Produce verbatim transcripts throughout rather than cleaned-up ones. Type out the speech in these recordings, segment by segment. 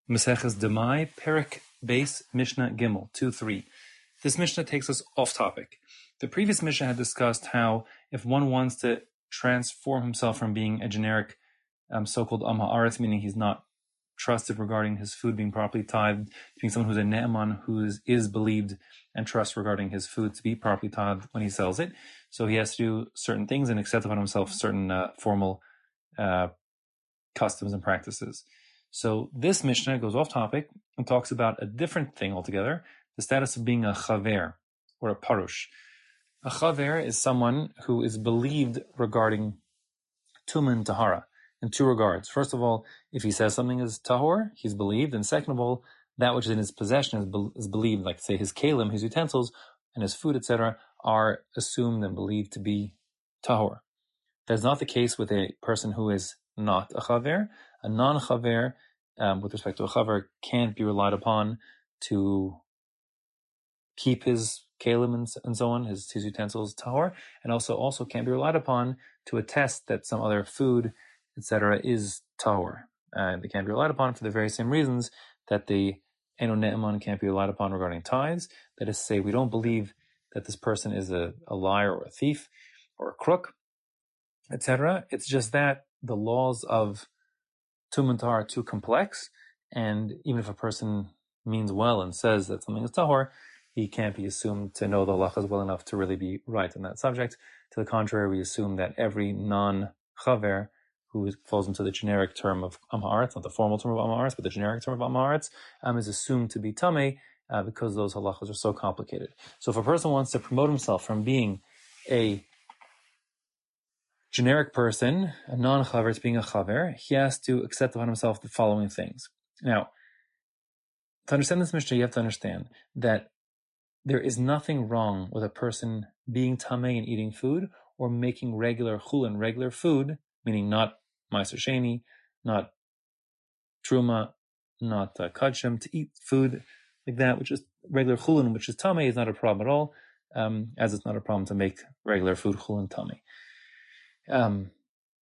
Maseches Demai, Perek Beis, Mishnah Gimel, two three. This Mishnah takes us off topic. The previous Mishnah had discussed how if one wants to transform himself from being a generic um, so-called Am Ha'aretz, meaning he's not trusted regarding his food being properly tithed, being someone who's a Ne'eman, who is, is believed and trust regarding his food to be properly tithed when he sells it. So he has to do certain things and accept upon himself certain uh, formal uh, customs and practices. So this Mishnah goes off topic and talks about a different thing altogether, the status of being a chaver or a parush. A chaver is someone who is believed regarding tumah and tahara in two regards. First of all, if he says something is tahor, he's believed, and second of all, that which is in his possession is, be- is believed, like say his kalim, his utensils, and his food, et cetera, are assumed and believed to be tahor. That's not the case with a person who is not a chaver. A non-chaver, um, with respect to a chaver, can't be relied upon to keep his kalim and, and so on, his, his utensils tahor, and also also can't be relied upon to attest that some other food, et cetera, is tahor. Uh, they can't be relied upon for the very same reasons that the Eno Ne'eman can't be relied upon regarding tithes. That is to say, we don't believe that this person is a, a liar or a thief or a crook, et cetera. It's just that the laws of tumah and tahor are too complex, and even if a person means well and says that something is tahor, he can't be assumed to know the halachas well enough to really be right on that subject. To the contrary, we assume that every non-chaver who falls into the generic term of Am Ha'aretz, not the formal term of Am Ha'aretz, but the generic term of Am Ha'aretz, um, is assumed to be tamei uh, because those halachas are so complicated. So if a person wants to promote himself from being a generic person, a non-chaver, to being a chaver, he has to accept upon himself the following things. Now, to understand this Mishnah, you have to understand that there is nothing wrong with a person being tamei and eating food or making regular chulin, regular food, meaning not ma'aser sheni, not truma, not uh, kachim, to eat food like that, which is regular chulin, which is tamei, is not a problem at all, um, as it's not a problem to make regular food chulin tamei. Um,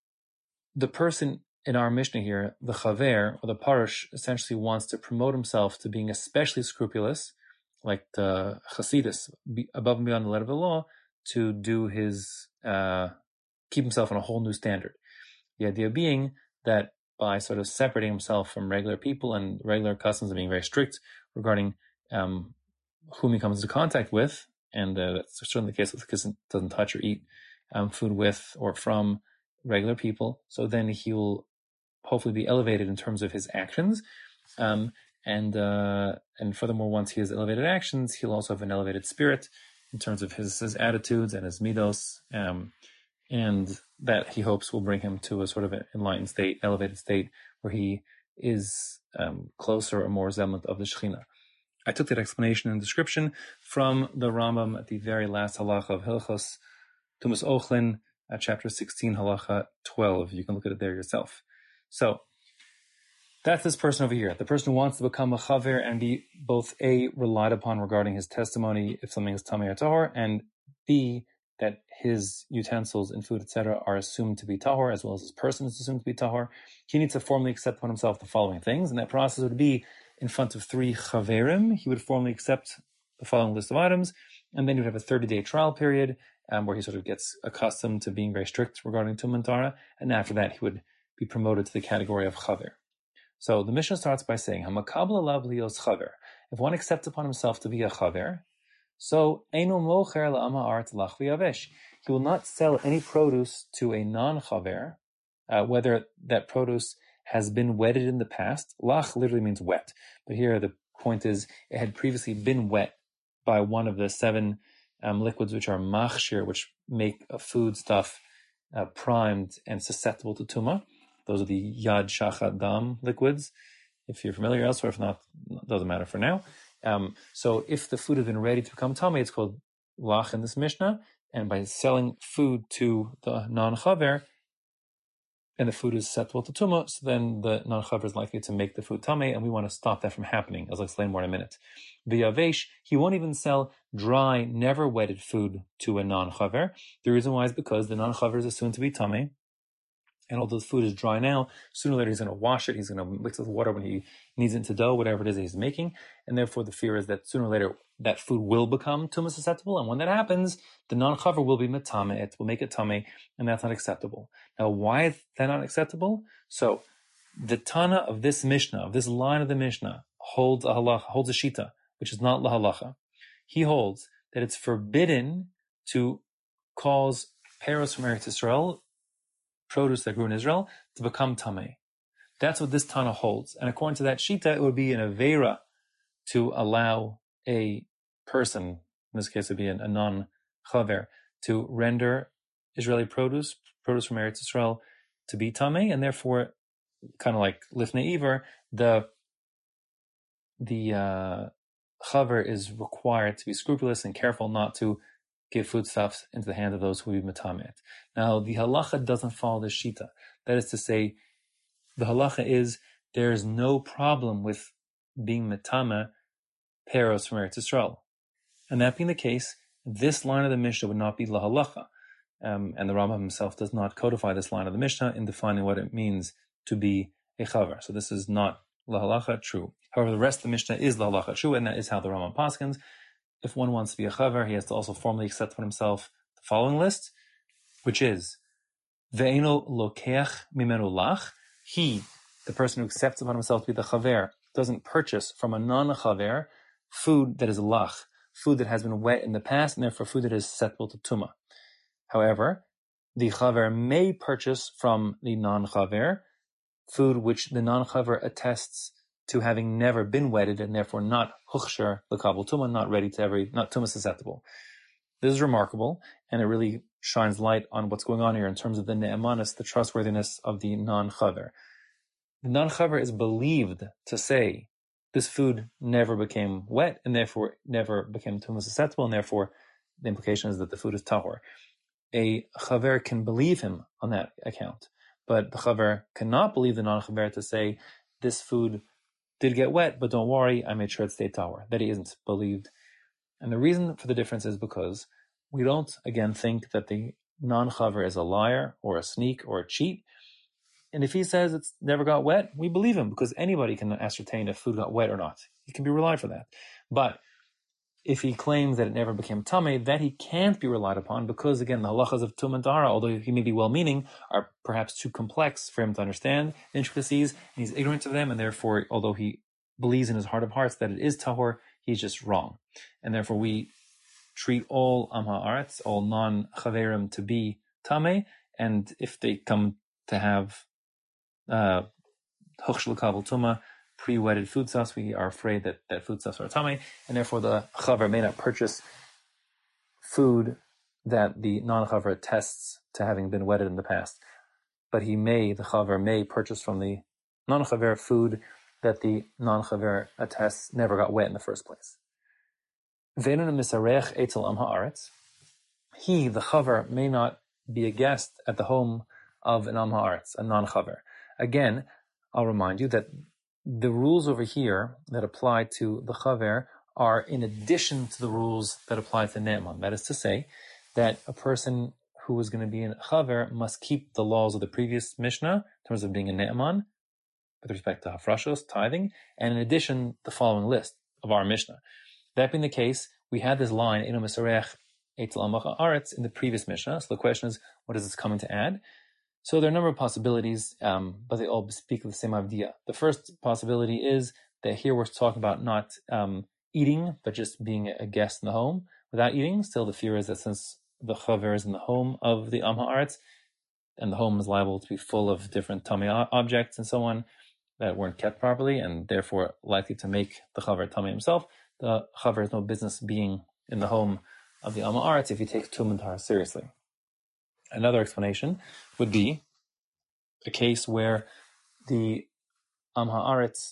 the person in our Mishnah here, the chaver, or the parush, essentially wants to promote himself to being especially scrupulous, like the Chassidus, above and beyond the letter of the law, to do his, uh, keep himself on a whole new standard. The idea being that by sort of separating himself from regular people and regular customs and being very strict regarding um, whom he comes into contact with, and uh, that's certainly the case with because doesn't touch or eat um, food with or from regular people, so then he will hopefully be elevated in terms of his actions. Um, and uh, and furthermore, once he has elevated actions, he'll also have an elevated spirit in terms of his, his attitudes and his midos, um, and that he hopes will bring him to a sort of an enlightened state, elevated state, where he is um, closer or more resemblant of the Shekhinah. I took that explanation and description from the Rambam at the very last halacha of Hilchos Tumas Ochlin, uh, chapter sixteen, halacha twelve. You can look at it there yourself. So that's this person over here, the person who wants to become a chaver and be both A, relied upon regarding his testimony if something is tamei or tahor, and B, that his utensils and food, et cetera, are assumed to be tahor, as well as his person is assumed to be tahor. He needs to formally accept upon himself the following things, and that process would be in front of three chaverim. He would formally accept the following list of items, and then he would have a thirty-day trial period um, where he sort of gets accustomed to being very strict regarding tumah and tahara, and after that he would be promoted to the category of chaver. So the Mishnah starts by saying, "Hamakabel alav lios chaver." If one accepts upon himself to be a chaver, so eino mocher la'am ha'aretz lach v'yavesh. He will not sell any produce to a non-chaver, uh, whether that produce has been wetted in the past. Lach literally means wet, but here the point is it had previously been wet by one of the seven um, liquids which are machshir, which make a food stuff uh, primed and susceptible to tumah. Those are the Yad Shachat Dam liquids. If you're familiar elsewhere, if not, it doesn't matter for now. Um, so if the food has been ready to become tamei, it's called lach in this Mishnah. And by selling food to the non-chaver, and the food is susceptible to tumah, so then the non-chaver is likely to make the food tamei, and we want to stop that from happening, as I'll explain more in a minute. V'yavesh, he won't even sell dry, never wetted food to a non-chaver. The reason why is because the non-chaver is assumed to be tamei, And although the food is dry now, sooner or later he's going to wash it, he's going to mix it with water when he needs it into dough, whatever it is that he's making. And therefore the fear is that sooner or later that food will become tumah susceptible. And when that happens, the non-chaver will be metame, it will make it tame, and that's not acceptable. Now, why is that not acceptable? So, the Tana of this Mishnah, of this line of the Mishnah, holds a halacha, holds a shita, which is not la halacha. He holds that it's forbidden to cause peros from Eretz Yisrael, produce that grew in Israel, to become tamei. That's what this Tana holds. And according to that shita, it would be an avera to allow a person, in this case it would be a, a non-chaver, to render Israeli produce, produce from Eretz Yisrael, to be tamei, and therefore, kind of like lifnei iver, the the uh, chaver is required to be scrupulous and careful not to give foodstuffs into the hands of those who would be metamet. Now, the halacha doesn't follow the shita. That is to say, the halacha is there is no problem with being metame peros from Eretz Yisrael. And that being the case, this line of the Mishnah would not be la halacha. Um, and the Rambam himself does not codify this line of the Mishnah in defining what it means to be a chaver. So this is not la halacha true. However, the rest of the Mishnah is la halacha true, and that is how the Rambam paskins. If one wants to be a chaver, he has to also formally accept upon himself the following list, which is ve'eno lokeach mimenu lach. He, the person who accepts upon himself to be the chaver, doesn't purchase from a non-chaver food that is lach, food that has been wet in the past, and therefore food that is susceptible to tumah. However, the chaver may purchase from the non-chaver food which the non-chaver attests to having never been wetted and therefore not huchsher l'kabel tumah, not ready to every, not tumah susceptible. This is remarkable, and it really shines light on what's going on here in terms of the ne'emanis, the trustworthiness of the non-chaver. The non-chaver is believed to say this food never became wet and therefore never became tumah susceptible, and therefore the implication is that the food is tahor. A chaver can believe him on that account, but the chaver cannot believe the non-chaver to say this food did get wet, but don't worry, I made sure it stayed tahor. That he isn't believed. And the reason for the difference is because we don't, again, think that the non-chaver is a liar or a sneak or a cheat. And if he says it's never got wet, we believe him because anybody can ascertain if food got wet or not. He can be relied for that. But if he claims that it never became tamei, that he can't be relied upon because, again, the halachas of tum and tahara, although he may be well-meaning, are perhaps too complex for him to understand the intricacies, and he's ignorant of them, and therefore, although he believes in his heart of hearts that it is tahor, he's just wrong. And therefore, we treat all am ha'aretz, all non-chaverim, to be tamei, and if they come to have uh, huchsh l'kabel tumah, pre-wetted foodstuffs, we are afraid that, that foodstuffs are tamei, and therefore the chaver may not purchase food that the non-chaver attests to having been wetted in the past. But he may, the chaver may purchase from the non-chaver food that the non-chaver attests never got wet in the first place. Ve'enu misarech etzel am ha'aretz. He, the chaver, may not be a guest at the home of an am ha'aretz, a non-chaver. Again, I'll remind you that the rules over here that apply to the chaver are in addition to the rules that apply to ne'eman. That is to say, that a person who is going to be a chaver must keep the laws of the previous Mishnah in terms of being a ne'eman with respect to hafrashos, tithing, and in addition, the following list of our Mishnah. That being the case, we had this line, Eino Misarech Eitzel Am Ha'aretz, in the previous Mishnah. So the question is, what is this coming to add? So there are a number of possibilities, um, but they all speak of the same idea. The first possibility is that here we're talking about not um, eating, but just being a guest in the home without eating. Still, the fear is that since the chaver is in the home of the Am Ha'aretz, and the home is liable to be full of different tamei objects and so on that weren't kept properly, and therefore likely to make the chaver tamei himself, the chaver has no business being in the home of the Am Ha'aretz if he takes tum and tahara seriously. Another explanation would be a case where the Am Ha'aretz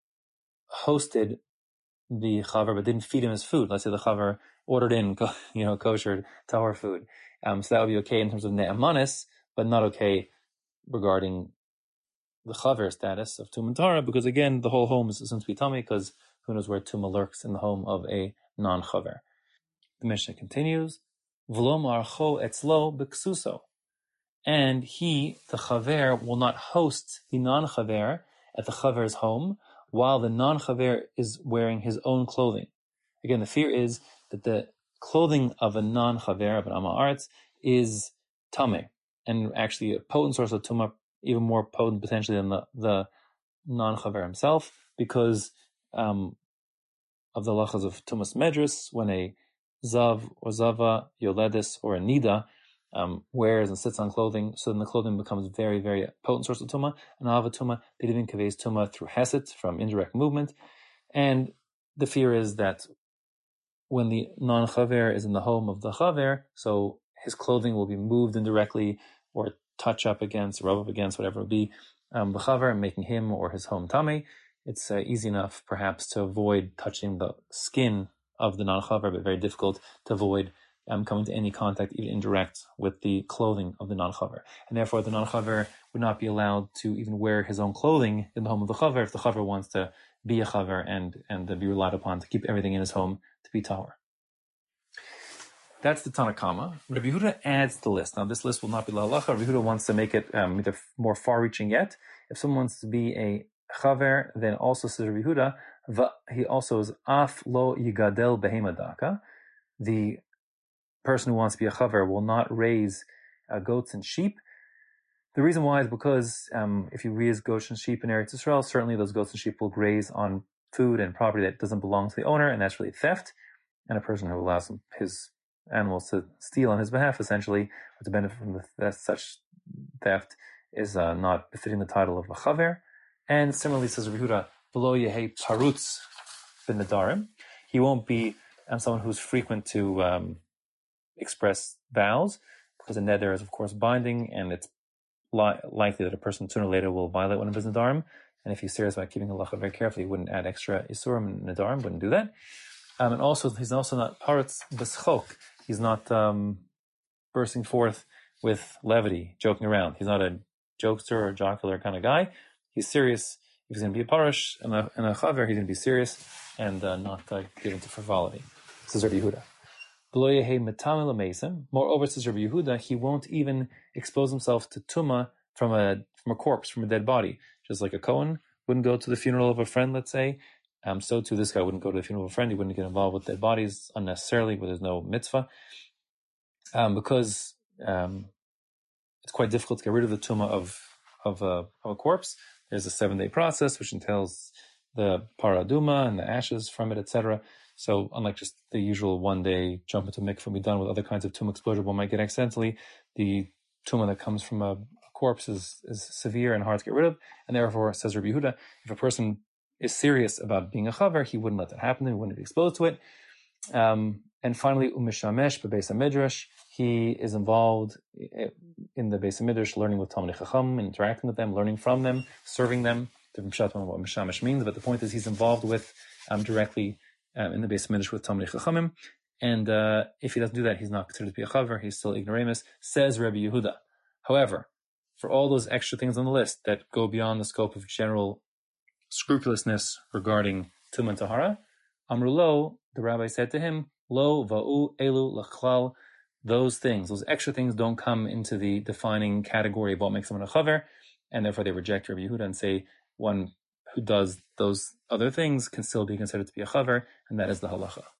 hosted the chaver but didn't feed him his food. Let's say the chaver ordered in, you know, kosher tahor food. Um, so that would be okay in terms of ne'emanis, but not okay regarding the chaver status of tum and tahara, because again, the whole home is assumed to be tamei, because who knows where tumah lurks in the home of a non-chaver. The Mishnah continues, V'lo marcho etzlo b'ksuso. and he, the chaver, will not host the non-chaver at the chaver's home while the non-chaver is wearing his own clothing. Again, the fear is that the clothing of a non-chaver, of an Amma Arts, is tameh, and actually a potent source of tumah, even more potent potentially than the, the non-chaver himself, because um, of the lachas of tumas medris, when a zav or zava, yoledis, or a nida um, wears and sits on clothing, so then the clothing becomes very, very potent source of tumah. And ava tumah, they even conveys tumah through hesed, from indirect movement. And the fear is that when the non-chaver is in the home of the chaver, so his clothing will be moved indirectly or touch up against, rub up against, whatever it will be, um, the chaver, making him or his home tameh. It's uh, easy enough, perhaps, to avoid touching the skin of the non-chaver, but very difficult to avoid um, coming to any contact, even indirect, with the clothing of the non-chaver. And therefore, the non-chaver would not be allowed to even wear his own clothing in the home of the chaver if the chaver wants to be a chaver and, and be relied upon to keep everything in his home to be tahor. That's the Tanna Kama. Rabbi Yehuda adds the list. Now, this list will not be la halacha. Rabbi Yehuda wants to make it um, either more far-reaching yet. If someone wants to be a chaver, then also says Rabbi Yehuda, he also is af lo yigadel behemadaka. The person who wants to be a chaver will not raise uh, goats and sheep. The reason why is because um, if you raise goats and sheep in Eretz Yisrael, certainly those goats and sheep will graze on food and property that doesn't belong to the owner, and that's really theft. And a person who allows his animals to steal on his behalf, essentially, or to benefit from the, that such theft, is uh, not befitting the title of a chaver. And similarly, says Rabbi Yehuda, v'lo yehei parutz b'nedarim. He won't be um, someone who's frequent to um, express vows, because a neder is, of course, binding, and it's li- likely that a person sooner or later will violate one of his nedarim. And if he's serious about keeping halacha very carefully, he wouldn't add extra isurim and nedarim, wouldn't do that. Um, and also, he's also not parutz b'schok. He's not um, bursting forth with levity, joking around. He's not a jokester or jocular kind of guy. He's serious. If he's going to be a parush and a, and a chaver, he's going to be serious and uh, not uh, given to frivolity. This is Rabbi Yehuda. Moreover, says Rabbi Yehuda, he won't even expose himself to tuma from a from a corpse, from a dead body. Just like a Kohen wouldn't go to the funeral of a friend, let's say, um, so too this guy wouldn't go to the funeral of a friend. He wouldn't get involved with dead bodies unnecessarily, where there's no mitzvah, um, because um, it's quite difficult to get rid of the tuma of of a, of a corpse. There's a seven-day process which entails the paraduma and the ashes from it, et cetera. So unlike just the usual one-day jump into mikveh and be done with other kinds of tumah exposure one might get accidentally, the tumah that comes from a, a corpse is, is severe and hard to get rid of. And therefore, says Rabbi Yehuda, if a person is serious about being a chaver, he wouldn't let that happen. He wouldn't be exposed to it. Um, and finally, umishamesh bebeis midrash, he is involved in the Beis Midrash, learning with Talmidei Chacham, interacting with them, learning from them, serving them. Different pshat on what mishamesh means, but the point is he's involved with um, directly um, in the Beis Midrash with Talmidei Chachamim. And uh, if he doesn't do that, he's not considered to be a chaver. He's still ignoramus. Says Rabbi Yehuda. However, for all those extra things on the list that go beyond the scope of general scrupulousness regarding Tumah and Tahara, Amru lo, the rabbi said to him, Lo va'u elu lachlal, those things, those extra things don't come into the defining category of what makes someone a chaver, and therefore they reject Rabbi Yehuda and say one who does those other things can still be considered to be a chaver, and that is the halacha.